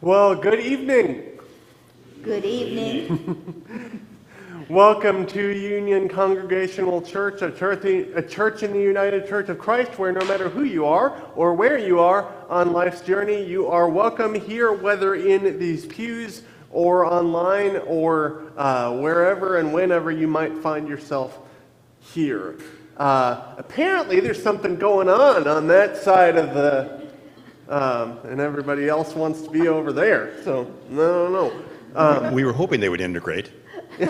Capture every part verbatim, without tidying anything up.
Well, good evening. Good evening. Welcome to Union Congregational Church, a church, a church in the United Church of Christ, where no matter who you are or where you are on life's journey, you are welcome here, whether in these pews or online or uh, wherever and whenever you might find yourself here. Uh, apparently, there's something going on on that side of the, um, and everybody else wants to be over there. So, no, no, no. Um, we were hoping they would integrate. We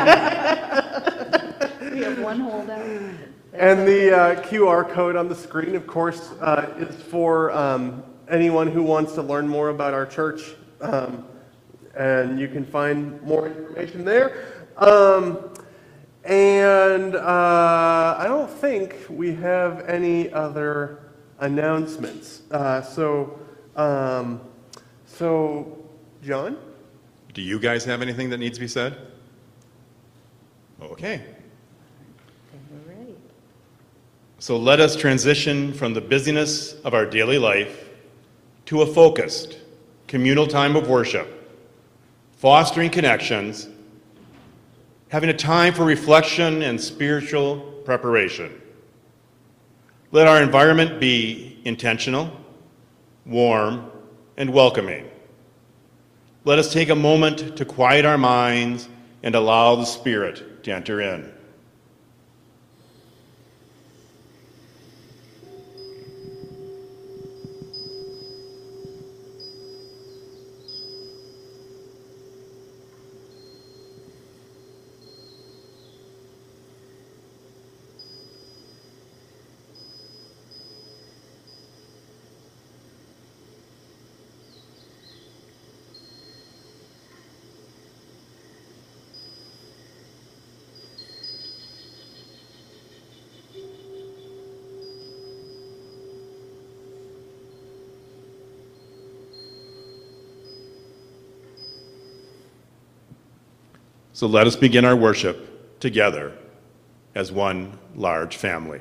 have one holdout. That's And the okay. uh, Q R code on the screen, of course, uh, is for um, anyone who wants to learn more about our church. Um, and you can find more information there. Um, and uh, I don't think we have any other announcements. Uh, so, um, so, John? Do you guys have anything that needs to be said? Okay. Then we're ready. So let us transition from the busyness of our daily life to a focused, communal time of worship, fostering connections, having a time for reflection and spiritual preparation. Let our environment be intentional, warm, and welcoming. Let us take a moment to quiet our minds and allow the Spirit to enter in. So let us begin our worship together as one large family.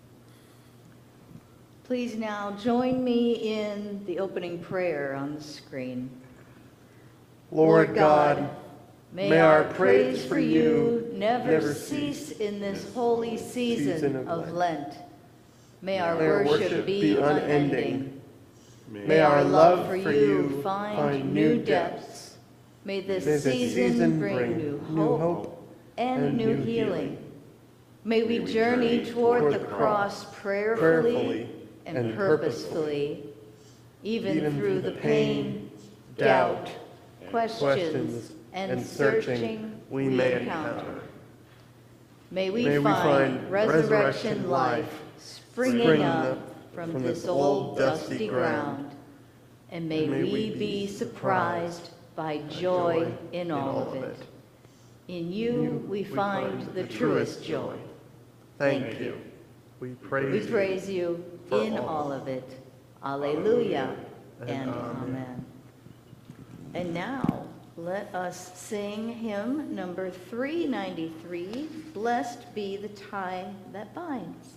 Please now join me in the opening prayer on the screen. Lord God, may our praise for you never cease in this holy season of Lent. May our worship be unending. May our love for you find new depths. May this May this season season bring bring new new hope hope and and new new healing. healing. May we journey toward the cross prayerfully prayerfully and and purposefully, even even through the pain, doubt, questions, and searching we may encounter. May we May we find find resurrection resurrection life life springing springing up up from from this this old old dusty dusty ground. ground. And may And may we we be be surprised by joy in all of it. In you we find the truest joy. Thank you. We praise We you. praise you for in all. all of it. Alleluia and and amen. amen. And now let us sing hymn number three ninety-three, Blessed Be the Tie That Binds.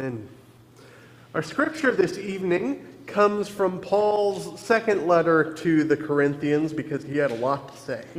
Amen. Our scripture this evening comes from Paul's second letter to the Corinthians because he had a lot to say.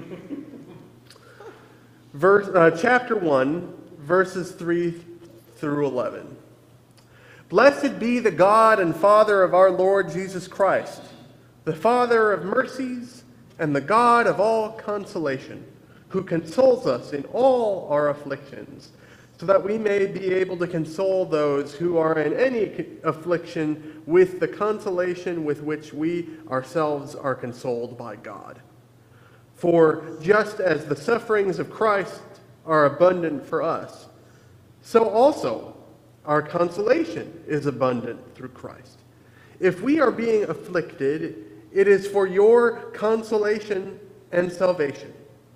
Verse, uh, chapter one, verses three through eleven. Blessed be the God and Father of our Lord Jesus Christ, the Father of mercies and the God of all consolation, who consoles us in all our afflictions, so that we may be able to console those who are in any affliction with the consolation with which we ourselves are consoled by God. For just as the sufferings of Christ are abundant for us, so also our consolation is abundant through Christ. If we are being afflicted, it is for your consolation and salvation.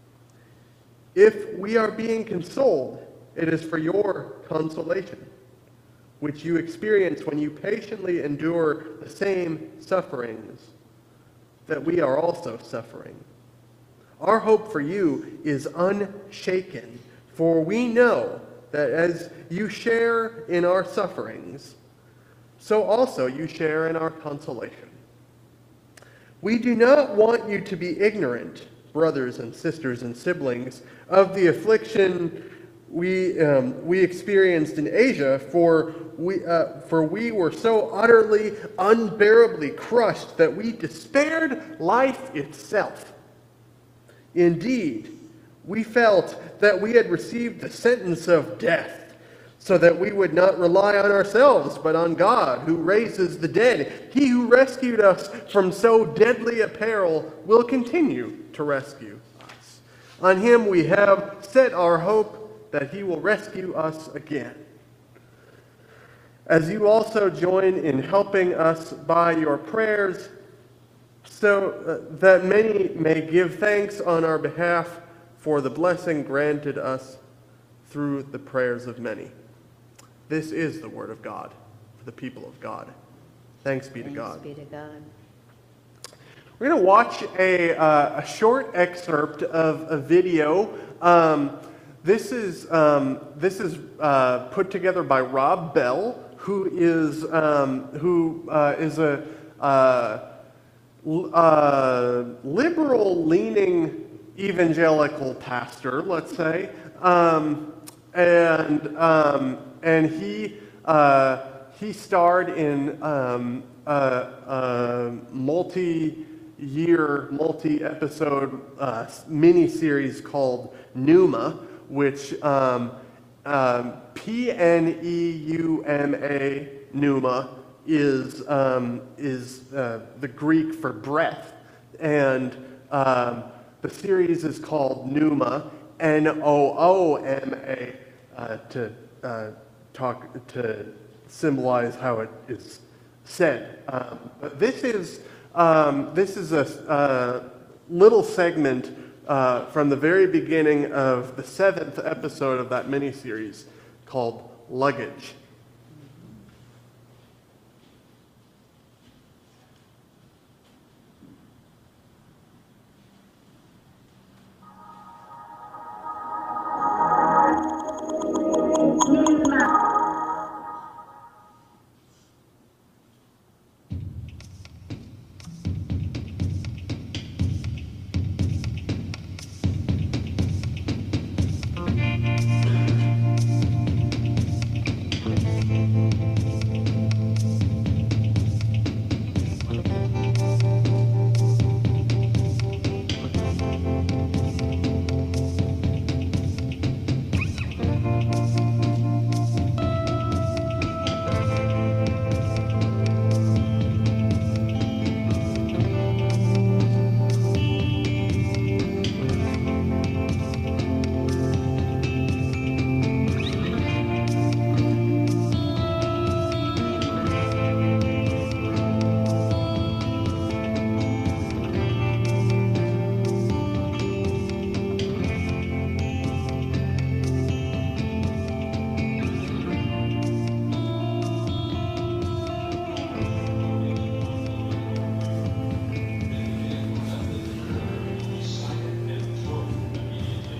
If we are being consoled, it is for your consolation, which you experience when you patiently endure the same sufferings that we are also suffering. Our hope for you is unshaken, for we know that as you share in our sufferings, so also you share in our consolation. We do not want you to be ignorant, brothers and sisters and siblings, of the affliction we um, we experienced in Asia, for we uh, for we were so utterly, unbearably crushed that we despaired life itself. Indeed, we felt that we had received the sentence of death, so that we would not rely on ourselves, but on God, who raises the dead. He who rescued us from so deadly a peril will continue to rescue us. On him we have set our hope that he will rescue us again. As you also join in helping us by your prayers, so uh, that many may give thanks on our behalf for the blessing granted us through the prayers of many. This is the word of God for the people of God. Thanks be to God. Thanks be to God. We're going to watch a, uh, a short excerpt of a video. Um, this is um, this is uh, put together by Rob Bell, who is um, who uh, is a uh, uh, liberal-leaning evangelical pastor, let's say, um, and um, and he uh, he starred in um, a, a multi-year, multi-episode uh, mini-series called Pneuma, which um, um, P N E U M A, Pneuma, is um, is uh, the Greek for breath, and um, the series is called Pneuma, N O O M A, uh, to uh, talk to symbolize how it is said. Um, but this is um, this is a uh, little segment uh, from the very beginning of the seventh episode of that miniseries called Luggage.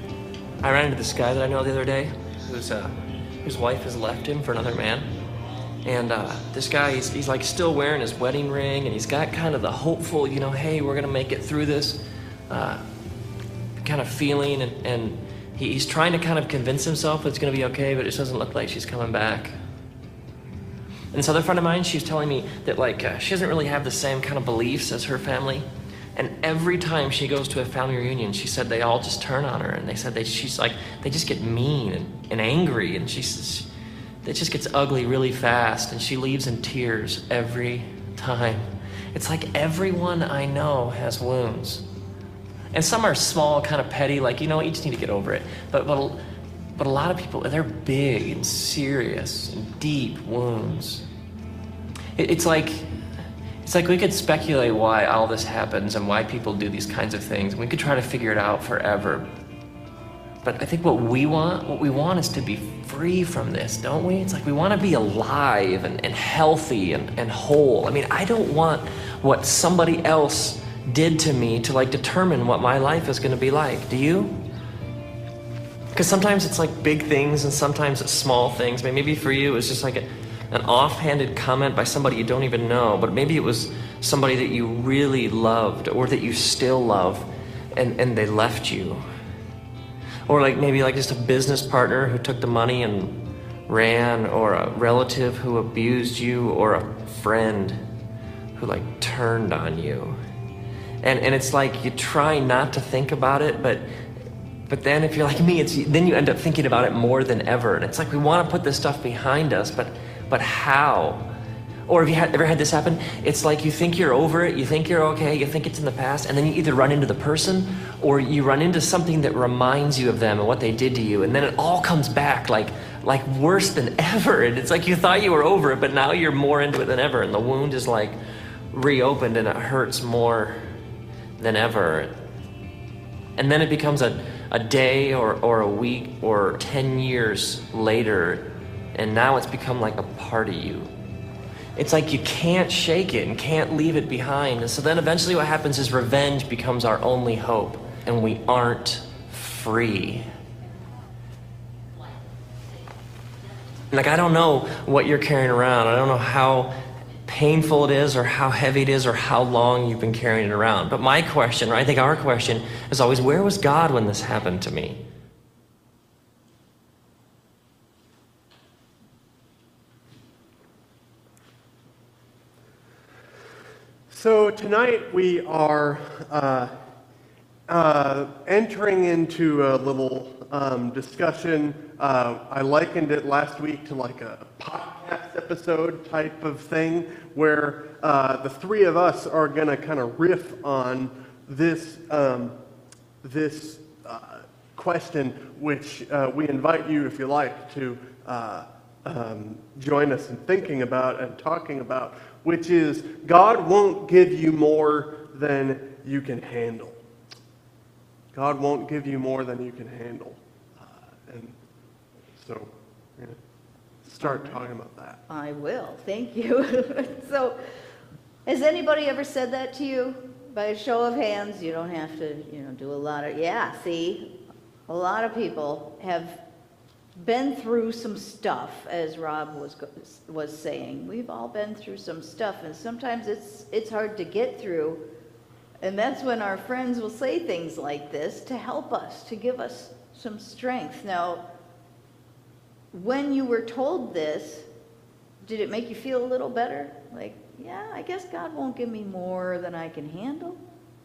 I ran into this guy that I know the other day whose, uh, whose wife has left him for another man. And uh, this guy, he's, he's like still wearing his wedding ring, and he's got kind of the hopeful, you know, hey, we're gonna make it through this uh, kind of feeling, and, and he, he's trying to kind of convince himself it's gonna be okay, but it just doesn't look like she's coming back. And this other friend of mine, she was telling me that like uh, she doesn't really have the same kind of beliefs as her family. And every time she goes to a family reunion, she said they all just turn on her, and they said they, she's like, they just get mean and, and angry, and she's, it just gets ugly really fast, and she leaves in tears every time. It's like everyone I know has wounds. And some are small, kind of petty, like, you know, you just need to get over it. But, but, but a lot of people, they're big and serious and deep wounds. It, it's like, It's like we could speculate why all this happens and why people do these kinds of things. We could try to figure it out forever. But I think what we want, what we want is to be free from this, don't we? It's like we want to be alive and, and healthy and, and whole. I mean, I don't want what somebody else did to me to like determine what my life is going to be like. Do you? Because sometimes it's like big things and sometimes it's small things. I mean, maybe for you it's just like a, an offhanded comment by somebody you don't even know, but maybe it was somebody that you really loved or that you still love, and, and they left you. Or like maybe like just a business partner who took the money and ran, or a relative who abused you, or a friend who like turned on you. And and it's like you try not to think about it, but but then if you're like me, it's then you end up thinking about it more than ever. And it's like we want to put this stuff behind us, but but how? Or have you had, ever had this happen? It's like you think you're over it, you think you're okay, you think it's in the past, and then you either run into the person or you run into something that reminds you of them and what they did to you, and then it all comes back like like worse than ever. And it's like you thought you were over it, but now you're more into it than ever, and the wound is like reopened and it hurts more than ever. And then it becomes a, a day or, or a week or ten years later, and now it's become like a part of you. It's like you can't shake it and can't leave it behind. And so then eventually what happens is revenge becomes our only hope, and we aren't free. Like, I don't know what you're carrying around. I don't know how painful it is or how heavy it is or how long you've been carrying it around. But my question, or I think our question, is always, where was God when this happened to me? So tonight we are uh, uh, entering into a little um, discussion. Uh, I likened it last week to like a podcast episode type of thing, where uh, the three of us are going to kind of riff on this um, this uh, question, which uh, we invite you, if you like, to uh, um, join us in thinking about and talking about, which is God won't give you more than you can handle. God won't give you more than you can handle. Uh, and so we're going to start talking about that. I will. Thank you. So, has anybody ever said that to you? By a show of hands, you don't have to, you know, do a lot of, yeah, see, a lot of people have been through some stuff, as Rob was was saying. We've all been through some stuff, and sometimes it's it's hard to get through, and that's when our friends will say things like this to help us, to give us some strength. Now, when you were told this, did it make you feel a little better? Like, yeah, I guess God won't give me more than I can handle?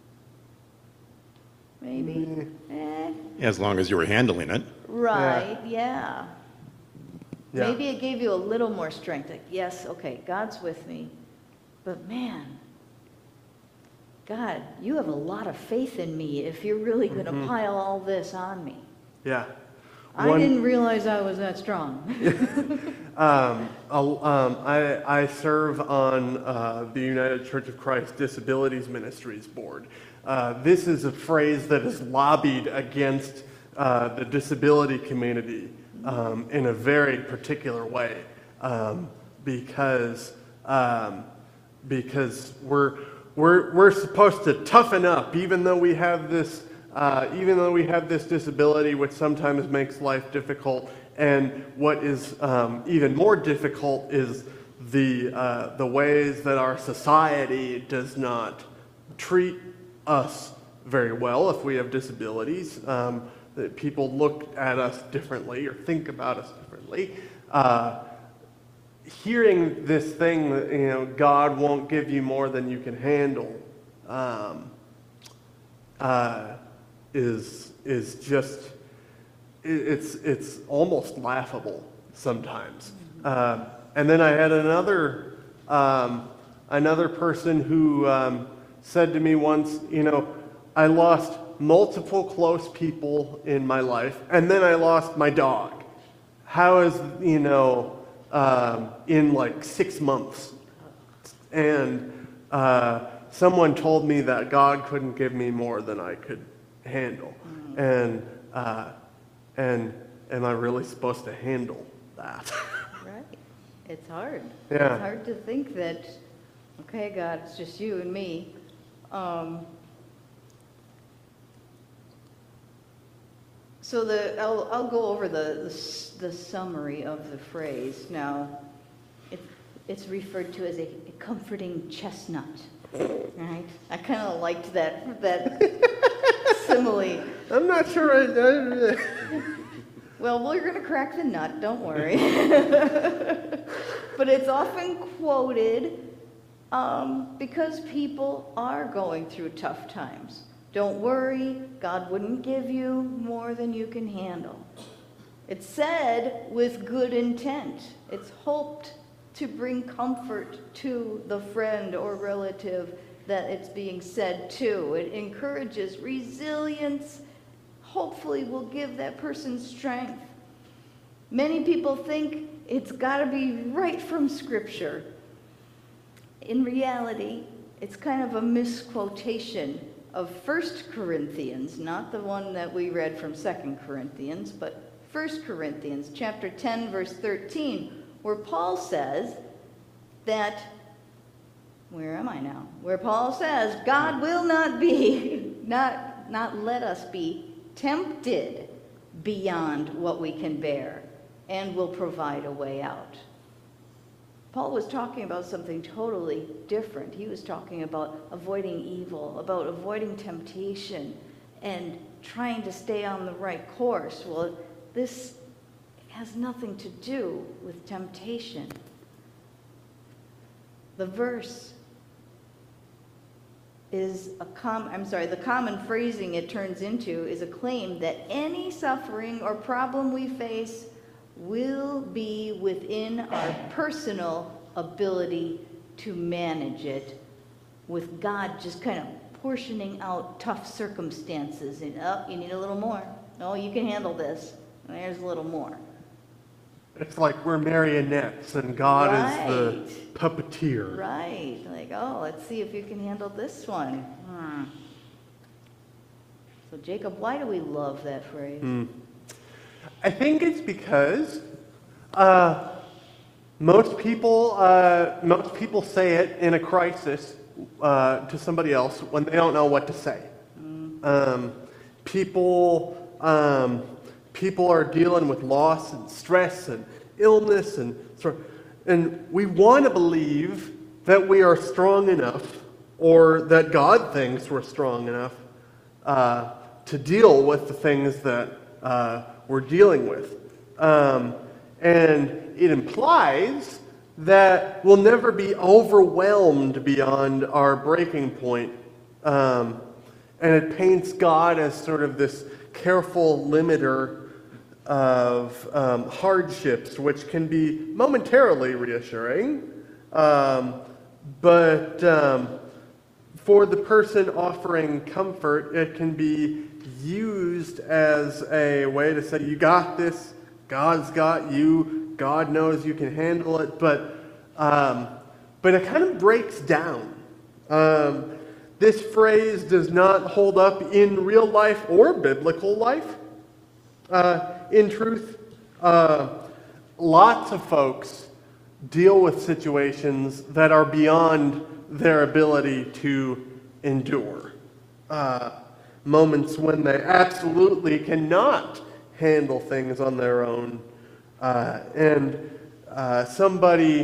Maybe. Mm. Eh. As long as you were handling it. Right, yeah. Yeah. Maybe it gave you a little more strength. Like, yes, okay, God's with me. But man, God, you have a lot of faith in me if you're really going to mm-hmm. pile all this on me. Yeah. I One, didn't realize I was that strong. um, um, I, I serve on uh, the United Church of Christ Disabilities Ministries Board. Uh, this is a phrase that is lobbied against uh, the disability community um, in a very particular way, um, because um, because we're we're we're supposed to toughen up, even though we have this uh, even though we have this disability, which sometimes makes life difficult. And what is um, even more difficult is the uh, the ways that our society does not treat us very well if we have disabilities, um, that people look at us differently or think about us differently. Uh, hearing this thing that, you know, God won't give you more than you can handle, um, uh, is is just it, it's it's almost laughable sometimes. Uh, and then I had another um, another person who um, said to me once, you know, I lost multiple close people in my life, and then I lost my dog. How is, you know, um, in like six months? And uh, someone told me that God couldn't give me more than I could handle. Mm-hmm. And uh, and am I really supposed to handle that? Right. It's hard. Yeah. It's hard to think that, okay, God, it's just you and me. Um, so the I'll I'll go over the the, the summary of the phrase. Now, it, it's referred to as a, a comforting chestnut. Right? I kind of liked that that simile. I'm not sure. I, I, Well, we're going to crack the nut, don't worry. But it's often quoted um, because people are going through tough times. Don't worry, God wouldn't give you more than you can handle. It's said with good intent. It's hoped to bring comfort to the friend or relative that it's being said to. It encourages resilience. Hopefully will give that person strength. Many people think it's got to be right from Scripture. In reality, it's kind of a misquotation of First Corinthians, not the one that we read from Second Corinthians, but First Corinthians chapter ten, verse thirteen, where Paul says that, where am I now? Where Paul says, God will not be, not, not let us be tempted beyond what we can bear, and will provide a way out. Paul was talking about something totally different. He was talking about avoiding evil, about avoiding temptation, and trying to stay on the right course. Well, this has nothing to do with temptation. The verse is a com I'm sorry, the common phrasing it turns into is a claim that any suffering or problem we face will be within our personal ability to manage it, with God just kind of portioning out tough circumstances. And, oh, you need a little more. Oh, you can handle this. There's a little more. it's like we're marionettes and God Right. is the puppeteer. Right. Like, oh, let's see if you can handle this one. Hmm. So, Jacob, why do we love that phrase? I think it's because uh, most people uh, most people say it in a crisis uh, to somebody else when they don't know what to say. Mm. Um, people um, people are dealing with loss and stress and illness and and we want to believe that we are strong enough, or that God thinks we're strong enough uh, to deal with the things that uh, we're dealing with. Um, and it implies that we'll never be overwhelmed beyond our breaking point. Um, and it paints God as sort of this careful limiter of um, hardships, which can be momentarily reassuring. Um, but um, for the person offering comfort, it can be used as a way to say, you got this, God's got you, God knows you can handle it, but um, but it kind of breaks down. Um, this phrase does not hold up in real life or biblical life. Uh, in truth, uh, lots of folks deal with situations that are beyond their ability to endure. Uh, moments when they absolutely cannot handle things on their own. Uh, and uh, somebody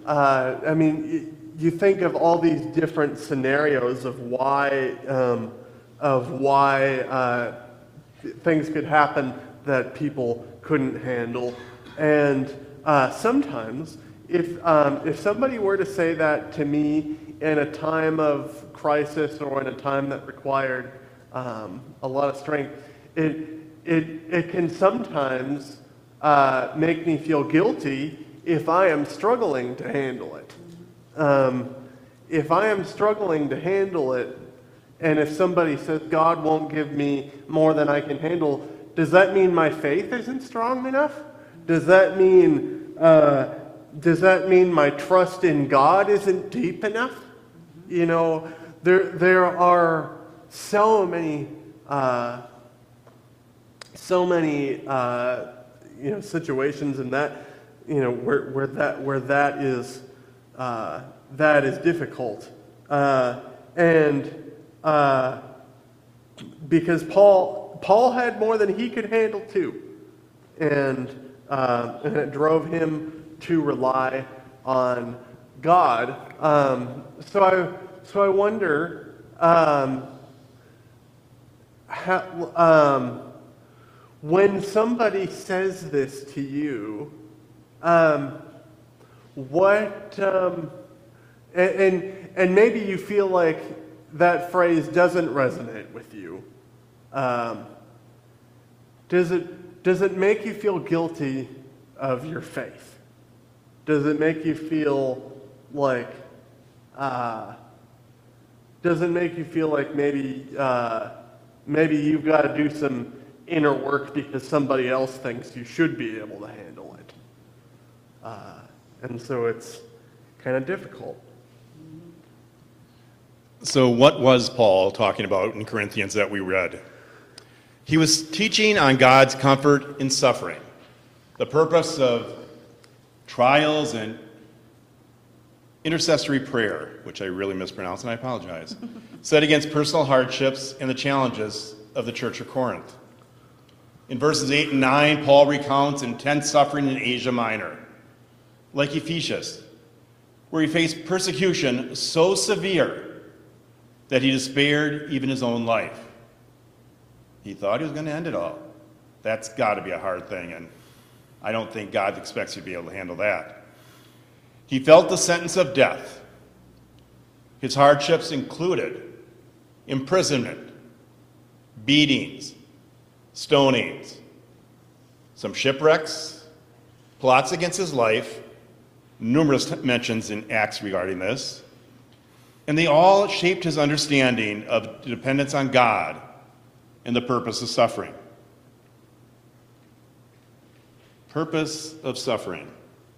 uh, I mean, y- you think of all these different scenarios of why, um, of why uh, th- things could happen that people couldn't handle, and uh, sometimes, if um, if somebody were to say that to me in a time of crisis or in a time that required um, a lot of strength, it it it can sometimes uh, make me feel guilty if I am struggling to handle it. Um, if I am struggling to handle it, and if somebody says God won't give me more than I can handle, does that mean my faith isn't strong enough? Does that mean uh, does that mean my trust in God isn't deep enough? You know, there there are so many uh, so many uh, you know situations in that you know where where that where that is uh, that is difficult, uh, and uh, because Paul Paul had more than he could handle too, and uh, and it drove him to rely on God. Um, so I so I wonder um, how, um, when somebody says this to you, um, what um, and, and and maybe you feel like that phrase doesn't resonate with you. Um, does it does it make you feel guilty of your faith? Does it make you feel like, uh, does it make you feel like maybe, uh, maybe you've got to do some inner work because somebody else thinks you should be able to handle it? Uh, and so it's kind of difficult. So what was Paul talking about in Corinthians that we read? He was teaching on God's comfort in suffering, the purpose of trials and intercessory prayer, which I really mispronounced and I apologize, set against personal hardships and the challenges of the Church of Corinth. In verses eight and nine, Paul recounts intense suffering in Asia Minor, like Ephesus, where he faced persecution so severe that he despaired even his own life. He thought he was going to end it all. That's got to be a hard thing, and I don't think God expects you to be able to handle that. He felt the sentence of death. His hardships included imprisonment, beatings, stonings, some shipwrecks, plots against his life, numerous mentions in Acts regarding this, and they all shaped his understanding of dependence on God and the purpose of suffering. Purpose of suffering.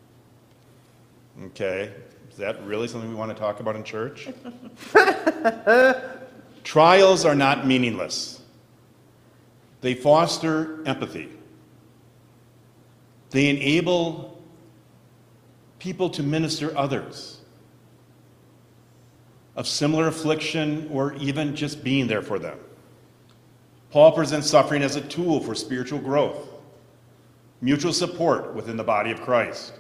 Okay, is that really something we want to talk about in church? Trials are not meaningless. They foster empathy. They enable people to minister others of similar affliction or even just being there for them. Paul presents suffering as a tool for spiritual growth, mutual support within the body of Christ,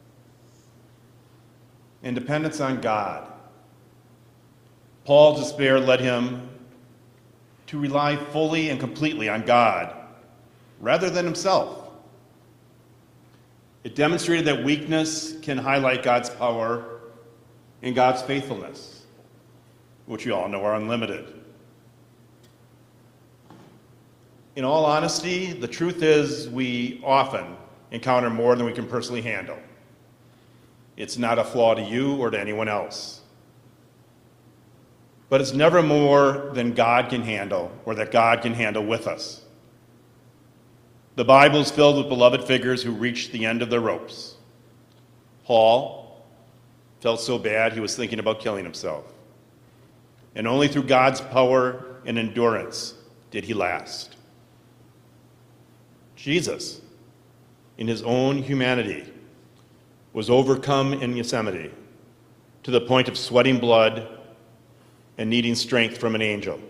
and dependence on God. Paul's despair led him to rely fully and completely on God rather than himself. It demonstrated that weakness can highlight God's power and God's faithfulness, which we all know are unlimited. In all honesty, the truth is we often encounter more than we can personally handle. It's not a flaw to you or to anyone else. But it's never more than God can handle or that God can handle with us. The Bible is filled with beloved figures who reached the end of their ropes. Paul felt so bad he was thinking about killing himself. And only through God's power and endurance did he last. Jesus, in his own humanity, was overcome in Gethsemane to the point of sweating blood and needing strength from an angel.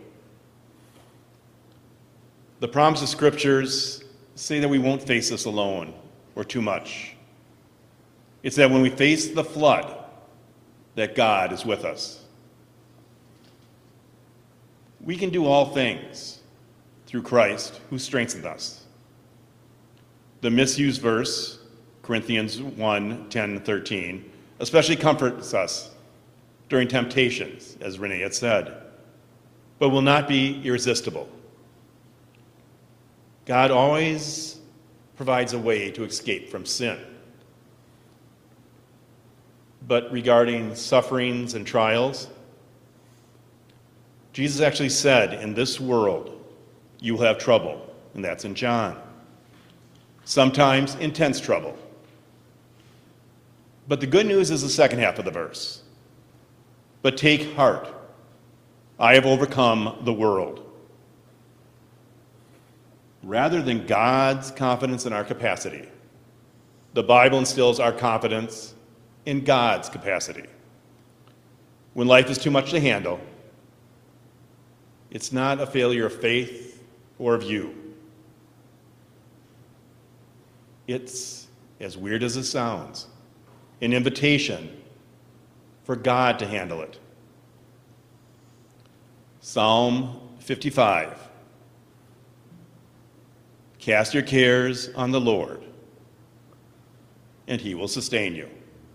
The promise of scriptures say that we won't face this alone or too much. It's that when we face the flood, that God is with us. We can do all things through Christ who strengthens us. The misused verse, Corinthians one, ten, and thirteen, especially comforts us during temptations, as Renee had said, but will not be irresistible. God always provides a way to escape from sin. But regarding sufferings and trials, Jesus actually said, in this world, you will have trouble, and that's in John. Sometimes intense trouble. But the good news is the second half of the verse. But take heart, I have overcome the world. Rather than God's confidence in our capacity, the Bible instills our confidence in God's capacity. When life is too much to handle, it's not a failure of faith or of you. It's, as weird as it sounds, an invitation for God to handle it. Psalm fifty-five. Cast your cares on the Lord, and he will sustain you.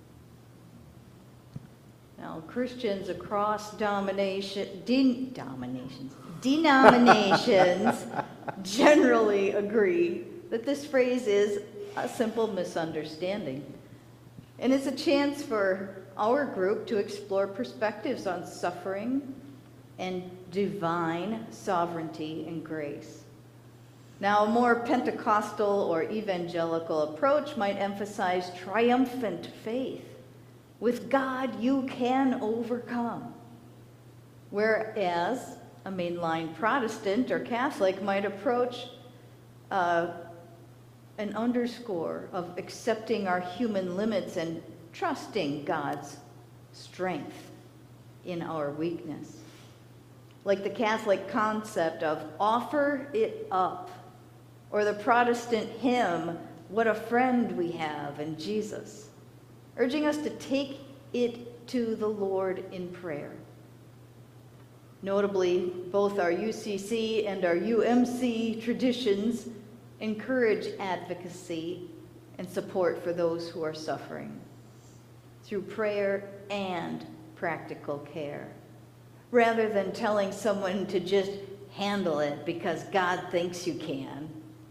Now, Christians across domination, de- dominations, denominations generally agree that this phrase is a simple misunderstanding. And it's a chance for our group to explore perspectives on suffering and divine sovereignty and grace. Now, a more Pentecostal or evangelical approach might emphasize triumphant faith. With God, you can overcome. Whereas a mainline Protestant or Catholic might approach uh, an underscore of accepting our human limits and trusting God's strength in our weakness. Like the Catholic concept of offer it up, or the Protestant hymn, what a friend we have in Jesus, urging us to take it to the Lord in prayer. Notably, both our U C C and our U M C traditions encourage advocacy and support for those who are suffering through prayer and practical care, rather than telling someone to just handle it because God thinks you can.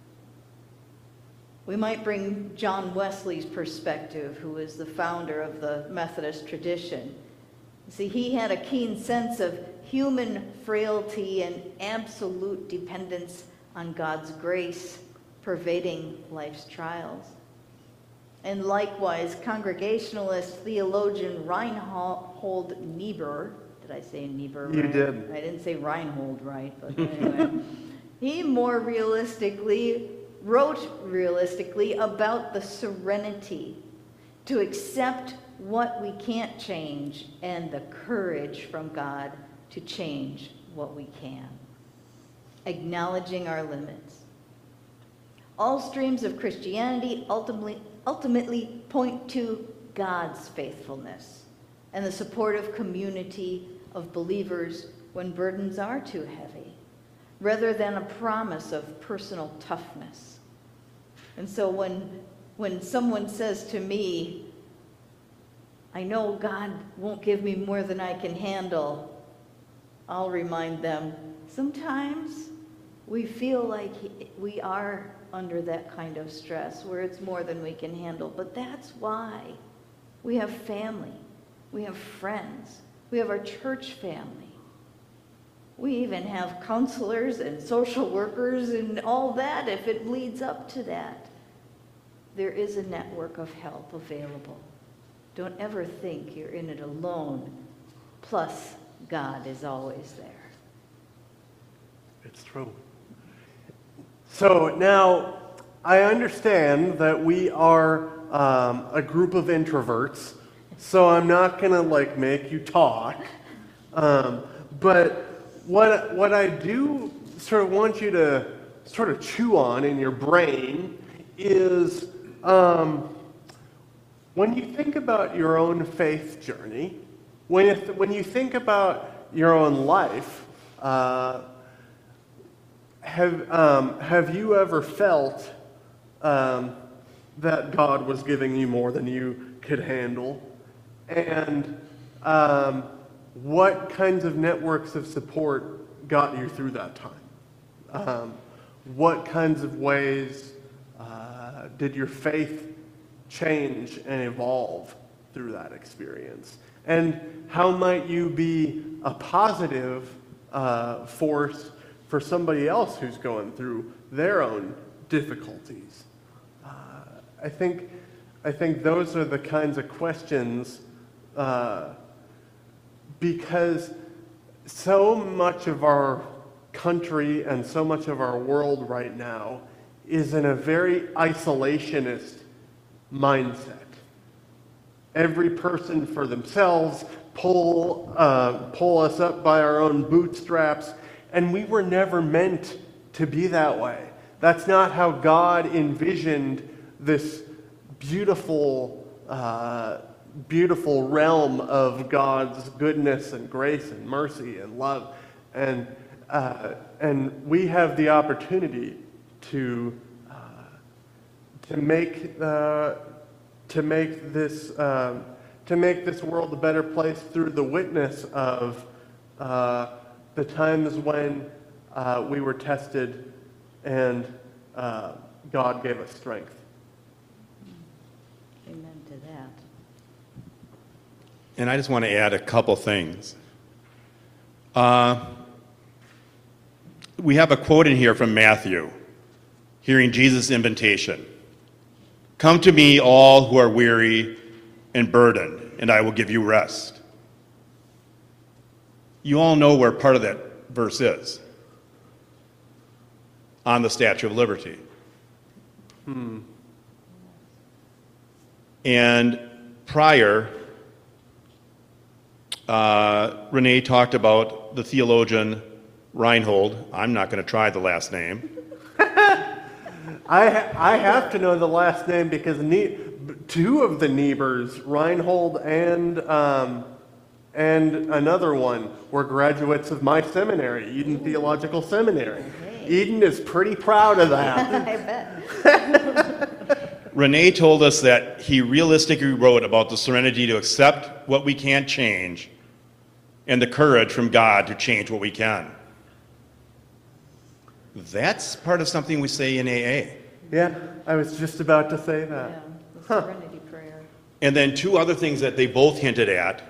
We might bring John Wesley's perspective, who is the founder of the Methodist tradition. See, he had a keen sense of human frailty and absolute dependence on God's grace pervading life's trials. And likewise, Congregationalist theologian Reinhold Niebuhr, did I say Niebuhr You right? did. I didn't say Reinhold right, but anyway. He more realistically wrote realistically about the serenity to accept what we can't change and the courage from God to change what we can, acknowledging our limits. All streams of Christianity ultimately, ultimately point to God's faithfulness and the supportive community of believers when burdens are too heavy, rather than a promise of personal toughness. And so when, when someone says to me, I know God won't give me more than I can handle, I'll remind them, sometimes we feel like we are under that kind of stress where it's more than we can handle. But that's why we have family, we have friends, we have our church family. We even have counselors and social workers and all that if it leads up to that. There is a network of help available. Don't ever think you're in it alone. Plus, God is always there. It's true. So now, I understand that we are um, a group of introverts, so I'm not going to like make you talk. Um, but what what I do sort of want you to sort of chew on in your brain is um, when you think about your own faith journey, when you, th- when you think about your own life, uh, have, um, have you ever felt um, that God was giving you more than you could handle? And um, what kinds of networks of support got you through that time? Um, what kinds of ways uh, did your faith change and evolve through that experience? And how might you be a positive uh, force for somebody else who's going through their own difficulties? Uh, I think, I think those are the kinds of questions, uh, because so much of our country and so much of our world right now is in a very isolationist mindset. Every person for themselves, pull, uh, pull us up by our own bootstraps, and we were never meant to be that way. That's not how God envisioned this beautiful, uh, beautiful realm of God's goodness and grace and mercy and love. And, uh, and we have the opportunity to, uh, to make the to make this um, to make this world a better place through the witness of uh, the times when uh, we were tested and uh, God gave us strength. Amen to that. And I just want to add a couple things. Uh, we have a quote in here from Matthew, hearing Jesus' invitation. Come to me, all who are weary and burdened, and I will give you rest. You all know where part of that verse is. On the Statue of Liberty. Hmm. And prior, uh, Renee talked about the theologian Reinhold. I'm not going to try the last name. I ha- I have to know the last name because ne- two of the Niebers, Reinhold and um, and another one, were graduates of my seminary, Eden Theological Seminary. Okay. Eden is pretty proud of that. I bet. Renee told us that he realistically wrote about the serenity to accept what we can't change and the courage from God to change what we can. That's part of something we say in A A. Yeah, I was just about to say that. Yeah, the Huh. Serenity Prayer. And then two other things that they both hinted at.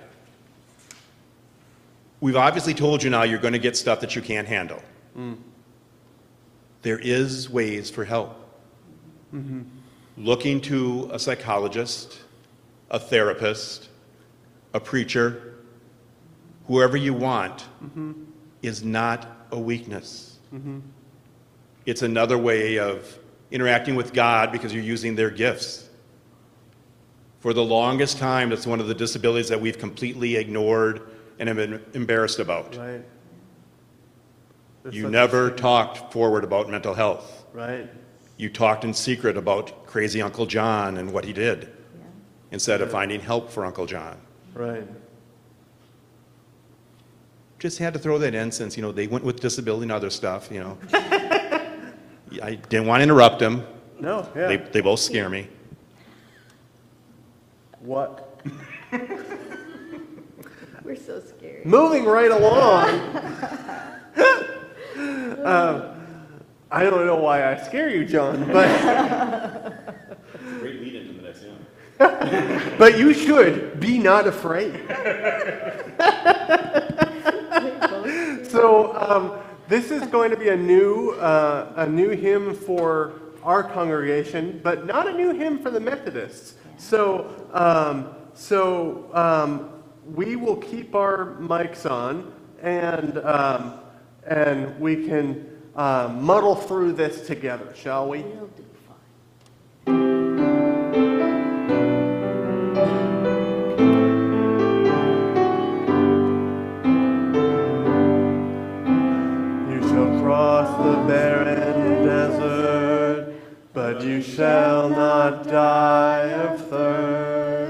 We've obviously told you now you're going to get stuff that you can't handle. Mm. There is ways for help. Mm-hmm. Looking to a psychologist, a therapist, a preacher, whoever you want, Mm-hmm. is not a weakness. Mm-hmm. It's another way of interacting with God because you're using their gifts. For the longest time, that's one of the disabilities that we've completely ignored and have been embarrassed about. Right. There's You such a never shame. talked forward about mental health. Right. You talked in secret about crazy Uncle John and what he did, Yeah. instead of finding help for Uncle John. Right. Just had to throw that in since, you know, they went with disability and other stuff, you know. I didn't want to interrupt them. No, yeah. They, they both scare me. What? We're so scared. Moving right along. um, I don't know why I scare you, John, but Great lead into the next one. but you should be not afraid. So um, this is going to be a new uh, a new hymn for our congregation, but not a new hymn for the Methodists. So um, so um, we will keep our mics on, and um, and we can uh, muddle through this together, shall we? We'll do fine. You shall cross the barren desert, but you shall not die of thirst.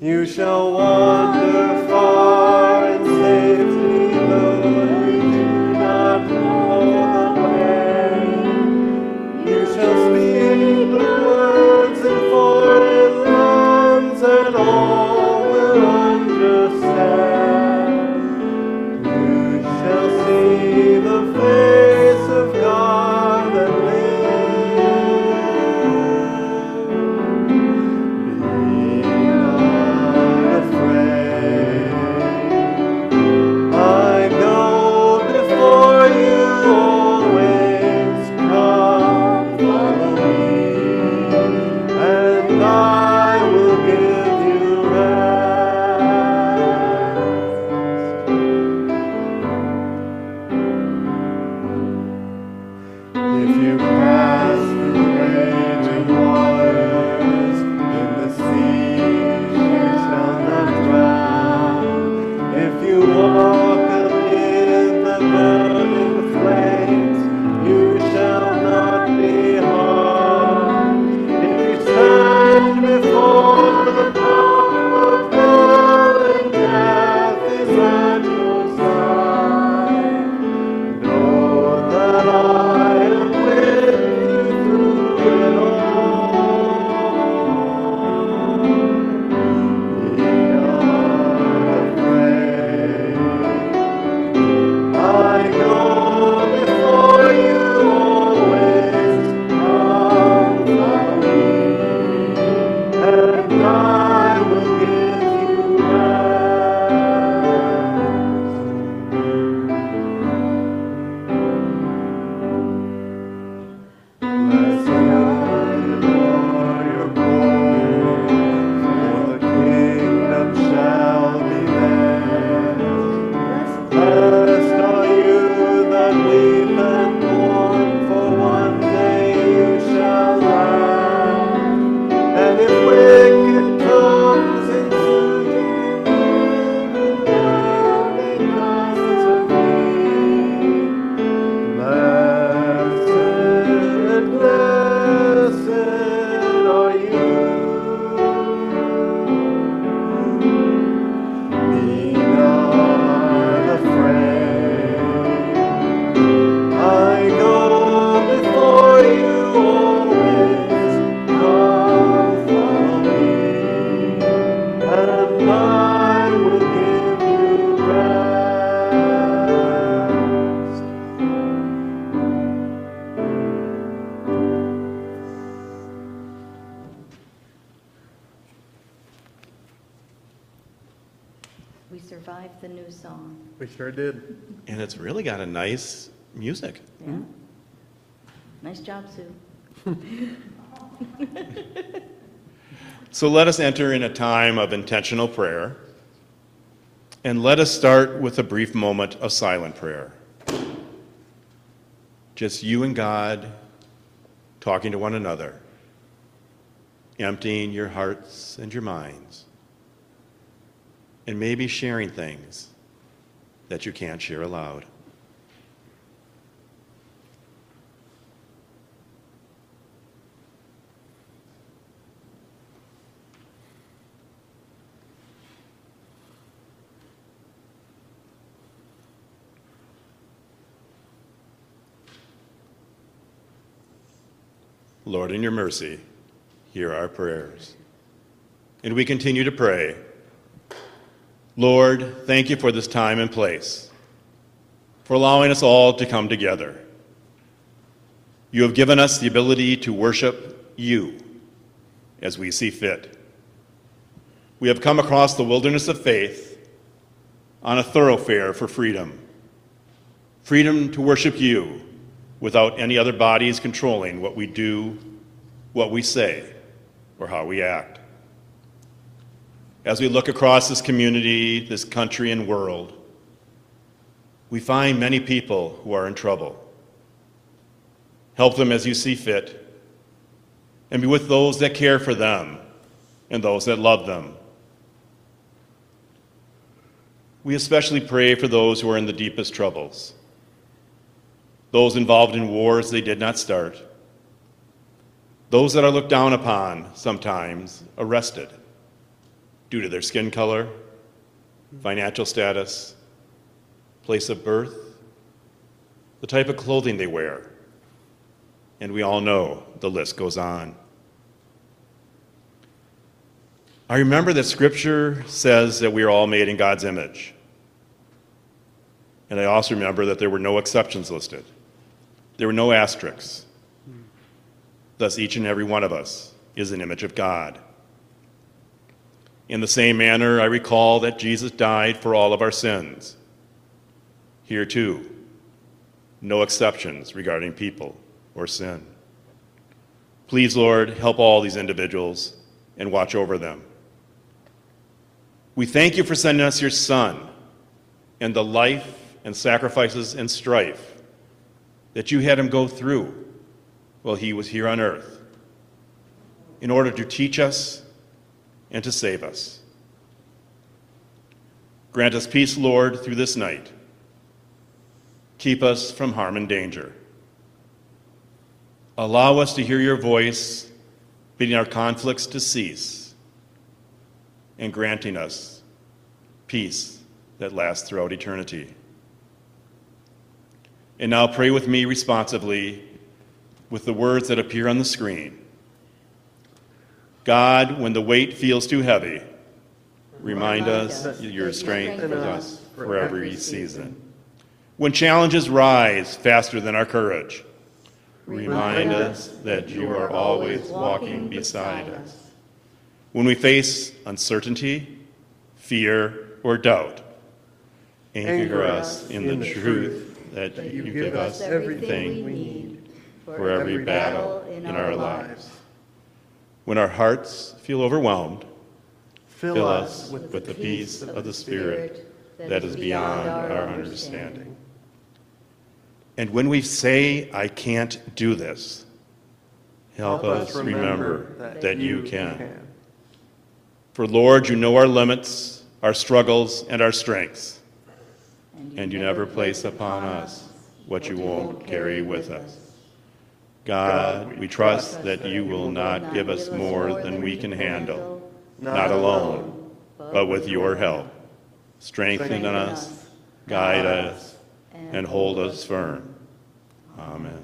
You shall wander far in safety, though you do not know the way. You shall speak the words in foreign lands, and all will understand. You shall see the face of God and We survived the new song. We sure did. And it's really got a nice music. Yeah. Nice job, Sue. So let us enter in a time of intentional prayer. And let us start with a brief moment of silent prayer. Just you and God talking to one another, emptying your hearts and your minds, and maybe sharing things that you can't share aloud. Lord, in your mercy, hear our prayers. And we continue to pray. Lord, thank you for this time and place, for allowing us all to come together. You have given us the ability to worship you as we see fit. We have come across the wilderness of faith on a thoroughfare for freedom. Freedom to worship you without any other bodies controlling what we do, what we say, or how we act. As we look across this community, this country, and world, we find many people who are in trouble. Help them as you see fit, and be with those that care for them and those that love them. We especially pray for those who are in the deepest troubles, those involved in wars they did not start, those that are looked down upon, sometimes arrested, due to their skin color, financial status, place of birth, the type of clothing they wear, and we all know the list goes on. I remember that Scripture says that we are all made in God's image. And I also remember that there were no exceptions listed. There were no asterisks. Thus, each and every one of us is an image of God. In the same manner, I recall that Jesus died for all of our sins. Here, too, no exceptions regarding people or sin. Please, Lord, help all these individuals and watch over them. We thank you for sending us your Son and the life and sacrifices and strife that you had him go through while he was here on earth in order to teach us and to save us. Grant us peace, Lord, through this night. Keep us from harm and danger. Allow us to hear your voice, bidding our conflicts to cease, and granting us peace that lasts throughout eternity. And now pray with me responsively with the words that appear on the screen. God, when the weight feels too heavy, remind us that your strength is us for every season. When challenges rise faster than our courage, remind us that you are always walking beside us. When we face uncertainty, fear, or doubt, anchor us in the truth that you give us everything we need for every battle in our lives. When our hearts feel overwhelmed, fill us with the peace of the Spirit that is beyond our understanding. And when we say, I can't do this, help us remember that you can. For Lord, you know our limits, our struggles, and our strengths, and you never place upon us what you won't carry with us. God, we trust that you will not give us more than we can handle, not alone, but with your help. Strengthen us, guide us, and hold us firm. Amen.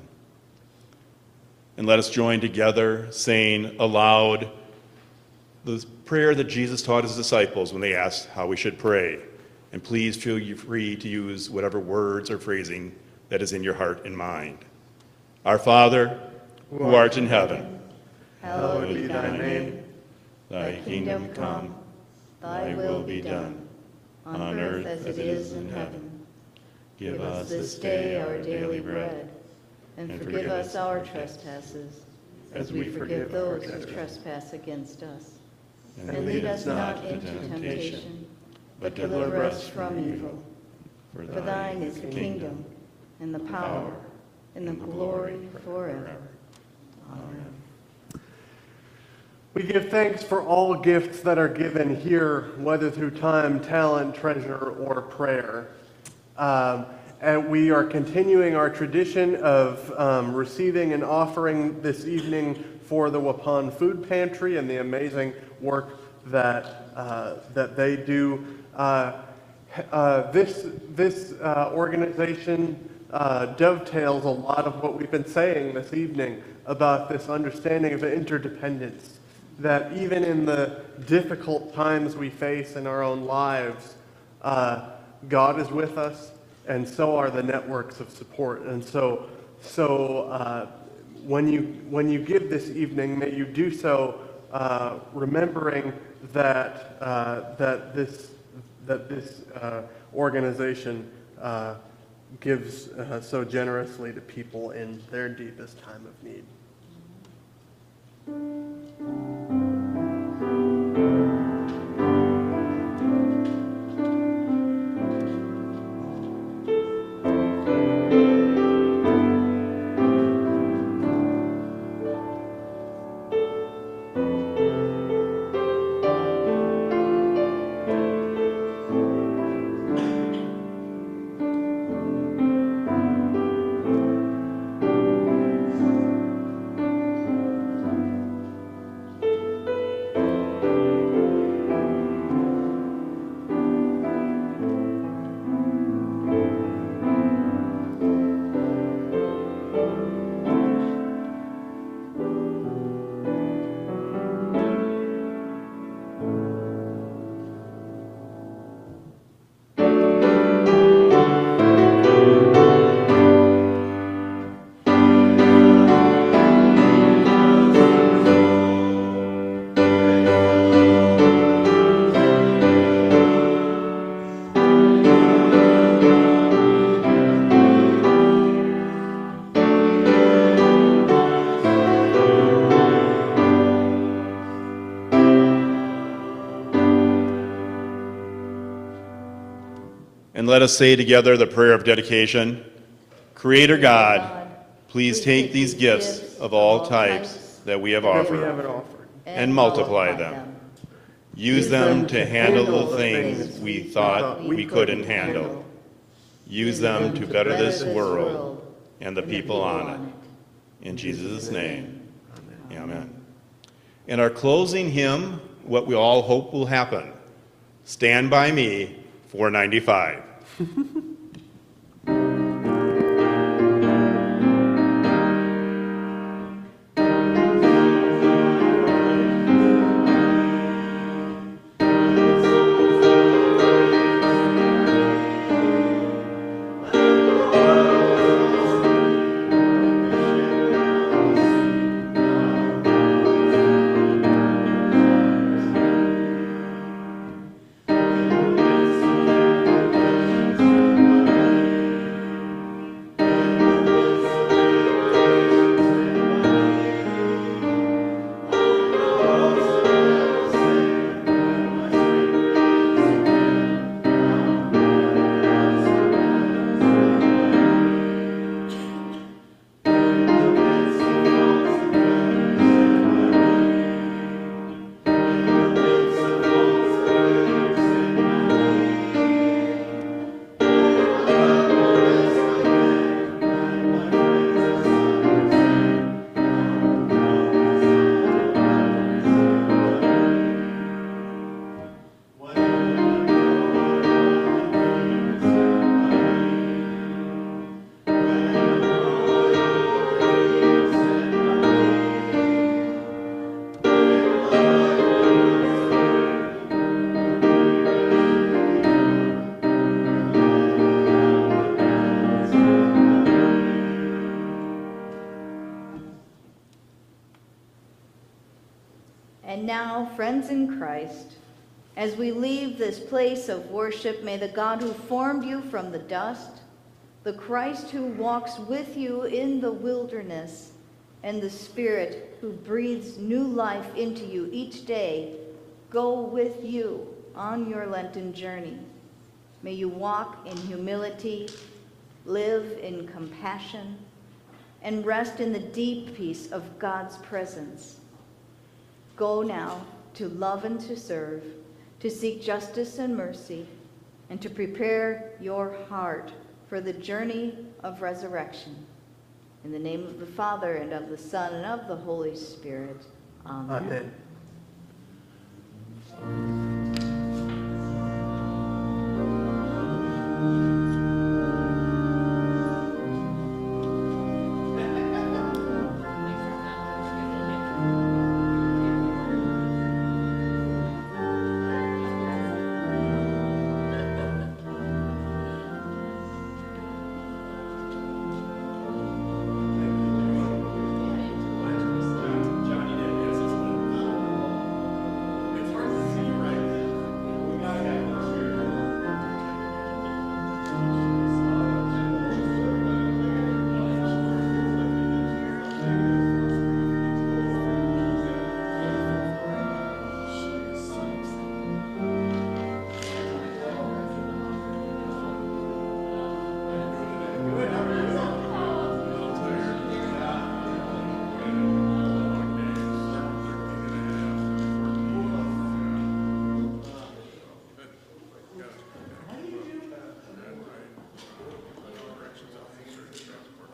And let us join together, saying aloud the prayer that Jesus taught his disciples when they asked how we should pray. And please feel free to use whatever words or phrasing that is in your heart and mind. Our Father, who art in heaven, hallowed be thy name. Thy kingdom come, thy will be done, on earth as it is in heaven. Give us this day our daily bread, and forgive us our trespasses, as we forgive those who trespass against us. And lead us not into temptation, but deliver us from evil. For thine is the kingdom, and the power, and the glory forever. Amen. We give thanks for all gifts that are given here, whether through time, talent, treasure, or prayer. Um, and we are continuing our tradition of um, receiving an offering this evening for the Waupun Food Pantry and the amazing work that uh, that they do. Uh, uh, this this uh, organization uh, dovetails a lot of what we've been saying this evening about this understanding of interdependence, that even in the difficult times we face in our own lives, uh, God is with us, and so are the networks of support. And so, so uh, when you when you give this evening, may you do so uh, remembering that uh, that this that this uh, organization uh, gives uh, so generously to people in their deepest time of need. And let us say together the prayer of dedication. Creator God, please take these gifts of all types that we have That we offered have it offered. and multiply them. Use them to handle the things we thought we couldn't handle. Use them to better this world and the people on it. In Jesus' name, amen. In our closing hymn, what we all hope will happen, Stand By Me, four ninety-five. And now, friends in Christ, as we leave this place of worship, may the God who formed you from the dust, the Christ who walks with you in the wilderness, and the Spirit who breathes new life into you each day, go with you on your Lenten journey. May you walk in humility, live in compassion, and rest in the deep peace of God's presence. Go now to love and to serve, to seek justice and mercy, and to prepare your heart for the journey of resurrection. In the name of the Father, and of the Son, and of the Holy Spirit. Amen. Amen.